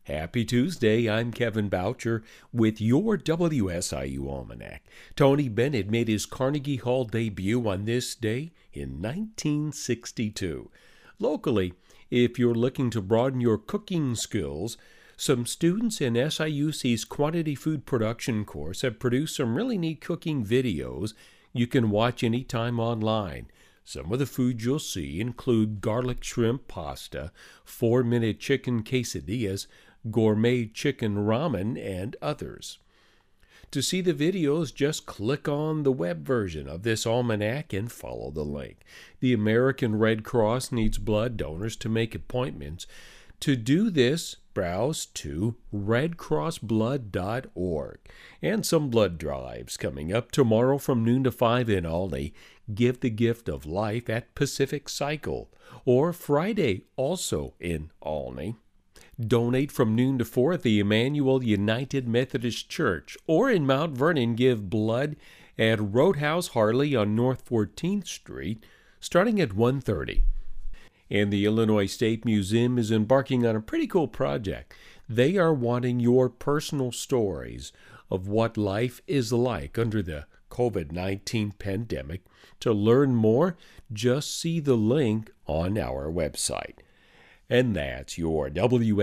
Happy Tuesday, I'm Kevin Boucher with your WSIU Almanac. Tony Bennett made his Carnegie Hall debut on this day in 1962. Locally, if you're looking to broaden your cooking skills, some students in SIUC's Quantity Food Production course have produced some really neat cooking videos you can watch anytime online. Some of the foods you'll see include garlic shrimp pasta, 4-minute chicken quesadillas, gourmet chicken ramen, and others. To see the videos, just click on the web version of this almanac and follow the link. The American Red Cross needs blood donors to make appointments. To do this, browse to redcrossblood.org. And some blood drives coming up tomorrow from noon to 5 in Olney. Give the Gift of Life at Pacific Cycle. Or Friday, also in Olney. Donate from noon to 4 at the Emmanuel United Methodist Church. Or in Mount Vernon, give blood at Roadhouse Harley on North 14th Street, starting at 1:30. And the Illinois State Museum is embarking on a pretty cool project. They are wanting your personal stories of what life is like under the COVID-19 pandemic. To learn more, just see the link on our website. And that's your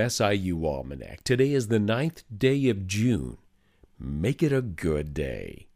WSIU Almanac. Today is the 9th day of June. Make it a good day.